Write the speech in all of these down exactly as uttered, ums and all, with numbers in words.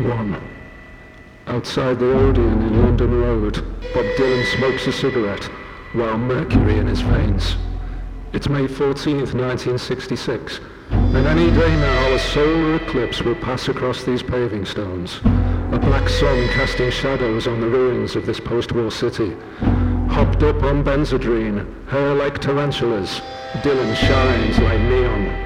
One. Outside the Odeon in London Road, Bob Dylan smokes a cigarette, while mercury in his veins. It's May fourteenth, nineteen sixty-six, and any day now a solar eclipse will pass across these paving stones, a black sun casting shadows on the ruins of this post-war city. Hopped up on Benzedrine, hair like tarantulas, Dylan shines like neon.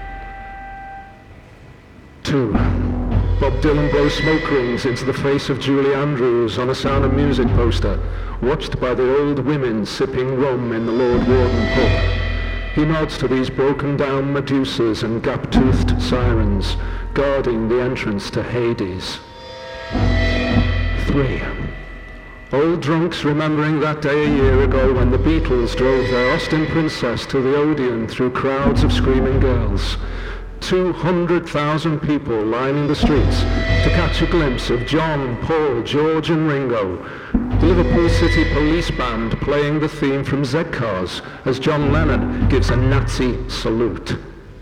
Two. Bob Dylan blows smoke rings into the face of Julie Andrews on a Sound of Music poster, watched by the old women sipping rum in the Lord Warden pub. He nods to these broken-down Medusas and gap-toothed sirens, guarding the entrance to Hades. Three. Old drunks remembering that day a year ago when the Beatles drove their Austin Princess to the Odeon through crowds of screaming girls. Two hundred thousand people lining the streets to catch a glimpse of John, Paul, George and Ringo. The Liverpool City Police Band playing the theme from Z Cars as John Lennon gives a Nazi salute.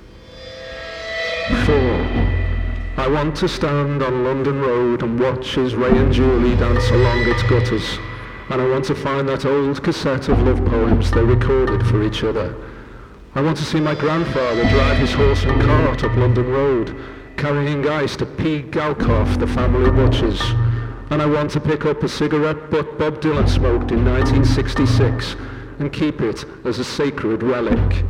Four. I want to stand on London Road and watch as Ray and Julie dance along its gutters. And I want to find that old cassette of love poems they recorded for each other. I want to see my grandfather drive his horse and cart up London Road, carrying ice to P. Galkoff, the family butchers. And I want to pick up a cigarette butt Bob Dylan smoked in nineteen sixty-six and keep it as a sacred relic.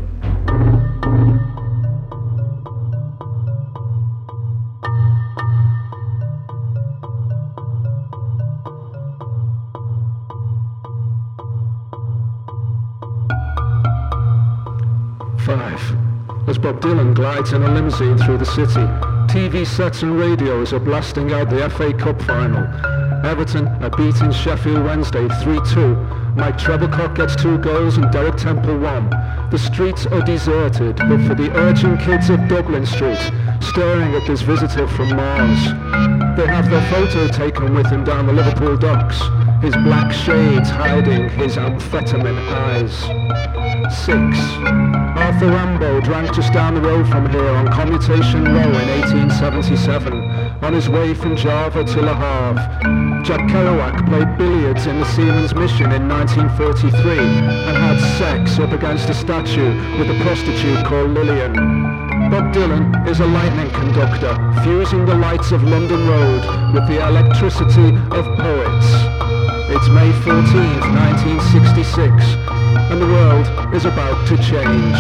Five. As Bob Dylan glides in a limousine through the city, T V sets and radios are blasting out the F A Cup final. Everton are beating Sheffield Wednesday three two. Mike Treblecock gets two goals and Derek Temple one. The streets are deserted, but for the urgent kids of Dublin Street, staring at this visitor from Mars. They have their photo taken with him down the Liverpool docks, his black shades hiding his amphetamine eyes. Six. Arthur Rimbaud drank just down the road from here on Commutation Row in eighteen seventy-seven, on his way from Java to Le Havre. Jack Kerouac played billiards in the Seamen's Mission in nineteen forty-three and had sex up against a statue with a prostitute called Lillian. Bob Dylan is a lightning conductor, fusing the lights of London Road with the electricity of poets. It's May fourteenth, nineteen sixty-six, and the world is about to change.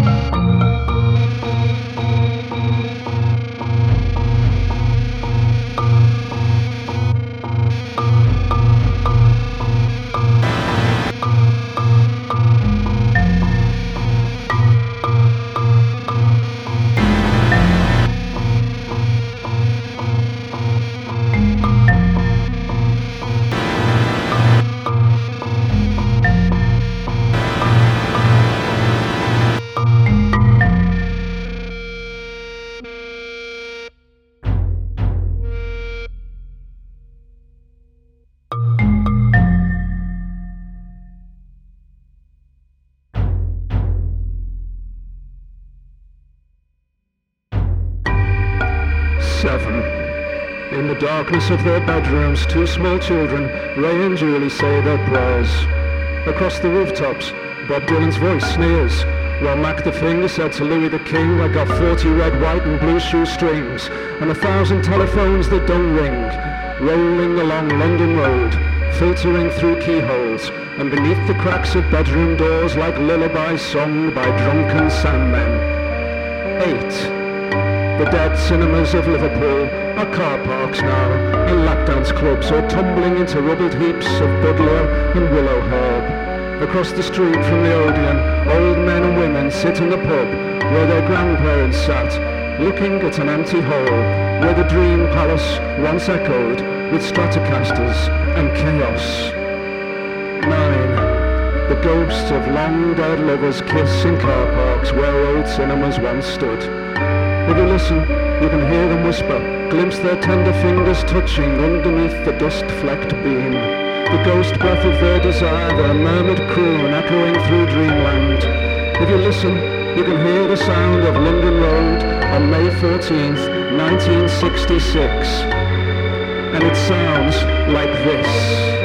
Seven. In the darkness of their bedrooms, two small children, Ray and Julie, say their prayers. Across the rooftops, Bob Dylan's voice sneers, while Mac the Finger said to Louis the King, I got forty red, white and blue shoe strings, and a thousand telephones that don't ring, rolling along London Road, filtering through keyholes, and beneath the cracks of bedroom doors like lullabies sung by drunken sandmen. Eight. The dead cinemas of Liverpool are car parks now, and lap dance clubs or tumbling into rubbled heaps of Baudelaire and willow herb. Across the street from the Odeon, old men and women sit in the pub where their grandparents sat, looking at an empty hole where the Dream Palace once echoed with Stratocasters and chaos. Nine. The ghosts of long dead lovers kiss in car parks where old cinemas once stood. If you listen, you can hear them whisper, glimpse their tender fingers touching underneath the dust-flecked beam. The ghost breath of their desire, their murmured croon echoing through dreamland. If you listen, you can hear the sound of London Road on May fourteenth, nineteen sixty-six. and it sounds like this.